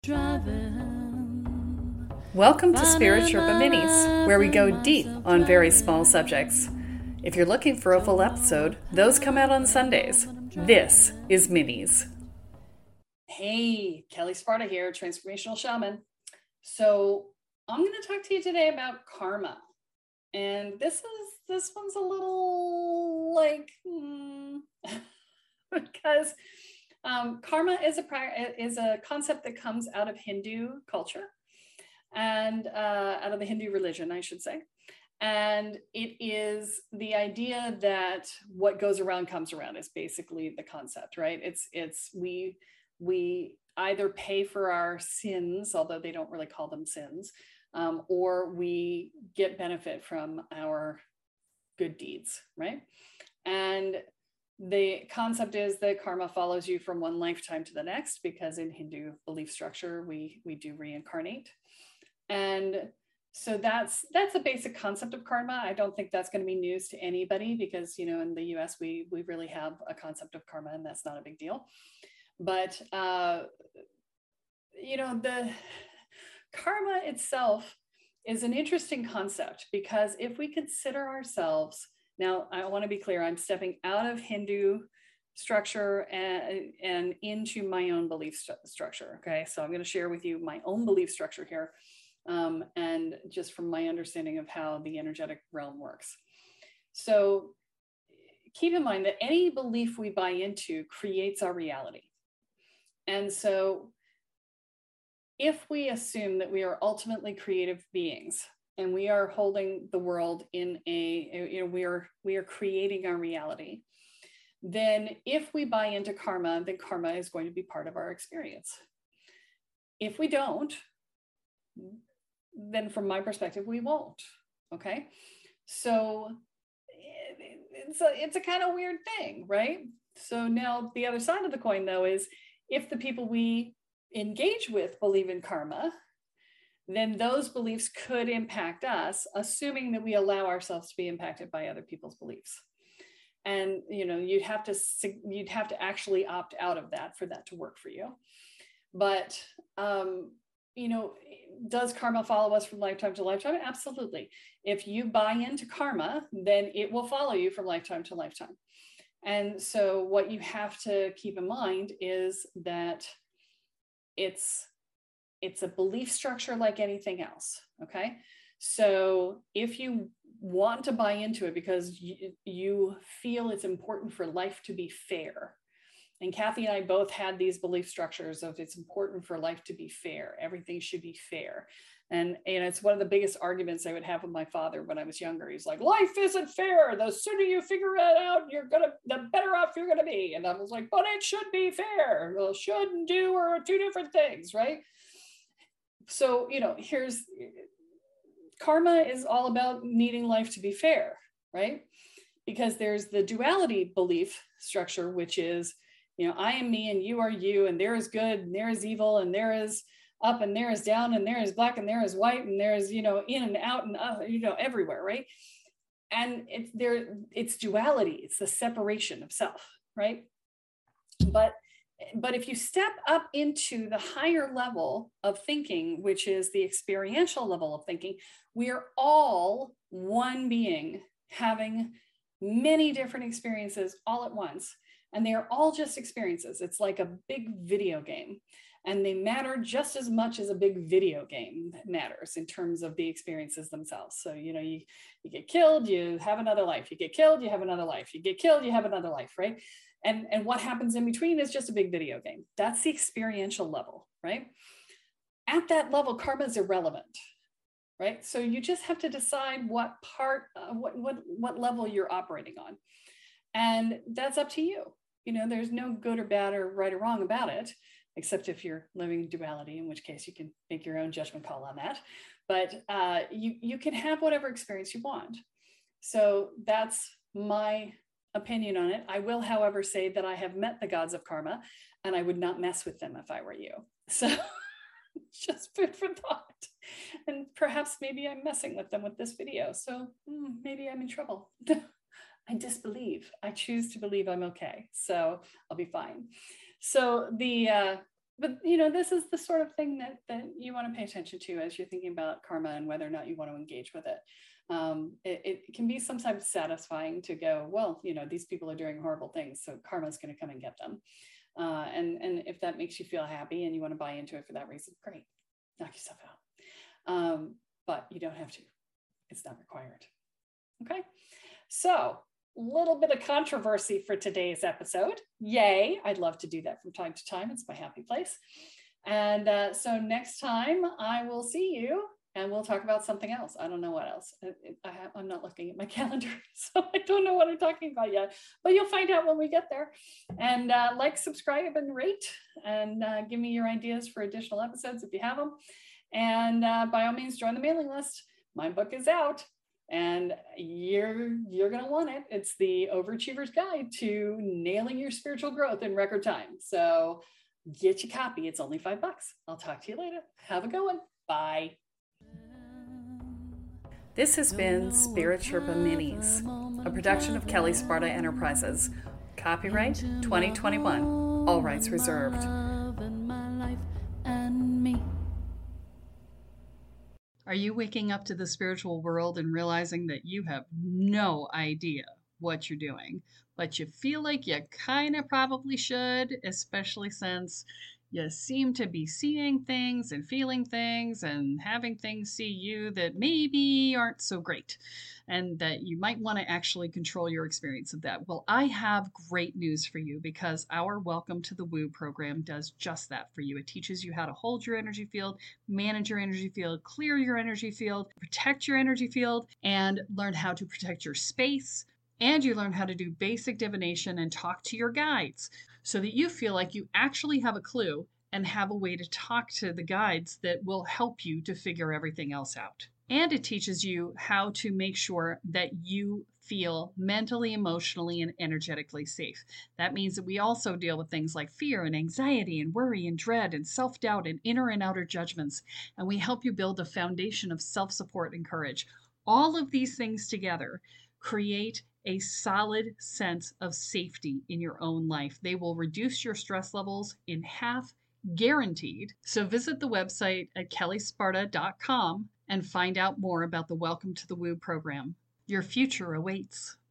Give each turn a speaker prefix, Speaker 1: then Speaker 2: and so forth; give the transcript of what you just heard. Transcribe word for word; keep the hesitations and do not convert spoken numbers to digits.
Speaker 1: Welcome to Spirit Sherpa Minis, where we go deep on very small subjects. If you're looking for a full episode, those come out on Sundays. This is Minis. Hey, Kelly Sparta here, Transformational Shaman. So I'm going to talk to you today about karma. And this is this one's a little like, hmm, because um, karma is a is a concept that comes out of Hindu culture and uh, out of the Hindu religion, I should say. And it is the idea that what goes around comes around is basically the concept, right? It's it's we we either pay for our sins, although they don't really call them sins, um, or we get benefit from our good deeds, right? And the concept is that karma follows you from one lifetime to the next, because in Hindu belief structure, we we do reincarnate. And so that's that's the basic concept of karma. I don't think that's going to be news to anybody, because, you know, in the U S, we we really have a concept of karma, and that's not a big deal. But, uh, you know, the karma itself is an interesting concept, because if we consider ourselves, now I want to be clear, I'm stepping out of Hindu structure and, and into my own belief st- structure. Okay, so I'm going to share with you my own belief structure here. Um, and just from my understanding of how the energetic realm works. So keep in mind that any belief we buy into creates our reality. And so if we assume that we are ultimately creative beings and we are holding the world in a, you know, we are, we are creating our reality, then if we buy into karma, then karma is going to be part of our experience. If we don't, then from my perspective, we won't. Okay. So it's a, it's a kind of weird thing, right? So now the other side of the coin, though, is if the people we engage with believe in karma, then those beliefs could impact us, assuming that we allow ourselves to be impacted by other people's beliefs. And, you know, you'd have to, you'd have to actually opt out of that for that to work for you. But, um, you know, does karma follow us from lifetime to lifetime? Absolutely. If you buy into karma, then it will follow you from lifetime to lifetime. And so what you have to keep in mind is that it's, it's a belief structure like anything else. Okay. So if you want to buy into it because you, you feel it's important for life to be fair, and Kathy and I both had these belief structures of it's important for life to be fair. Everything should be fair. And, and it's one of the biggest arguments I would have with my father when I was younger. He's like, life isn't fair. The sooner you figure it out, you're going to, the better off you're going to be. And I was like, but it should be fair. Well, should and do are two different things, right? So, you know, here's, karma is all about needing life to be fair, right? Because there's the duality belief structure, which is, you know, I am me and you are you, and there is good and there is evil, and there is up and there is down, and there is black and there is white, and there is, you know, in and out and uh, you know, everywhere, right? And it's there, it's duality, it's the separation of self, right? But but if you step up into the higher level of thinking, which is the experiential level of thinking, we are all one being having many different experiences all at once. And they are all just experiences. It's like a big video game, and they matter just as much as a big video game matters in terms of the experiences themselves. So, you know, you, you get killed, you have another life. You get killed, you have another life. You get killed, you have another life, right? And, and what happens in between is just a big video game. That's the experiential level, right? At that level, karma is irrelevant, right? So you just have to decide what part, uh, what, what, what level you're operating on. And that's up to you. You know, there's no good or bad or right or wrong about it, except if you're living duality, in which case you can make your own judgment call on that. But uh, you, you can have whatever experience you want. So that's my opinion on it. I will, however, say that I have met the gods of karma, and I would not mess with them if I were you. So just food for thought. And perhaps maybe I'm messing with them with this video. So mm, maybe I'm in trouble. I disbelieve. I choose to believe I'm okay. So I'll be fine. So the uh, but you know, this is the sort of thing that that you want to pay attention to as you're thinking about karma and whether or not you want to engage with it. Um, it, it can be sometimes satisfying to go, well, you know, these people are doing horrible things, so karma is going to come and get them. Uh, and and if that makes you feel happy and you want to buy into it for that reason, great, knock yourself out. Um, but you don't have to. It's not required. Okay, so a little bit of controversy for today's episode. Yay, I'd love to do that from time to time. It's my happy place. And uh, so next time I will see you and we'll talk about something else. I don't know what else. I, I have, I'm not looking at my calendar, so I don't know what I'm talking about yet, but you'll find out when we get there. And uh, like, subscribe, and rate, and uh, give me your ideas for additional episodes if you have them. And uh, by all means, join the mailing list. My book is out. And you're, you're going to want it. It's the Overachiever's Guide to Nailing Your Spiritual Growth in Record Time. So get your copy. It's only five bucks. I'll talk to you later. Have a good one. Bye. This has been Spirit Sherpa Minis, a production of Kelly Sparta Enterprises. Copyright twenty twenty-one. All rights reserved. Are you waking up to the spiritual world and realizing that you have no idea what you're doing, but you feel like you kind of probably should, especially since you seem to be seeing things and feeling things and having things see you that maybe aren't so great, and that you might want to actually control your experience of that? Well, I have great news for you, because our Welcome to the Woo program does just that for you. It teaches you how to hold your energy field, manage your energy field, clear your energy field, protect your energy field, and learn how to protect your space. And you learn how to do basic divination and talk to your guides, so that you feel like you actually have a clue and have a way to talk to the guides that will help you to figure everything else out. And it teaches you how to make sure that you feel mentally, emotionally, and energetically safe. That means that we also deal with things like fear and anxiety and worry and dread and self-doubt and inner and outer judgments. And we help you build a foundation of self-support and courage. All of these things together create a solid sense of safety in your own life. They will reduce your stress levels in half, guaranteed. So visit the website at kelly sparta dot com and find out more about the Welcome to the Woo program. Your future awaits.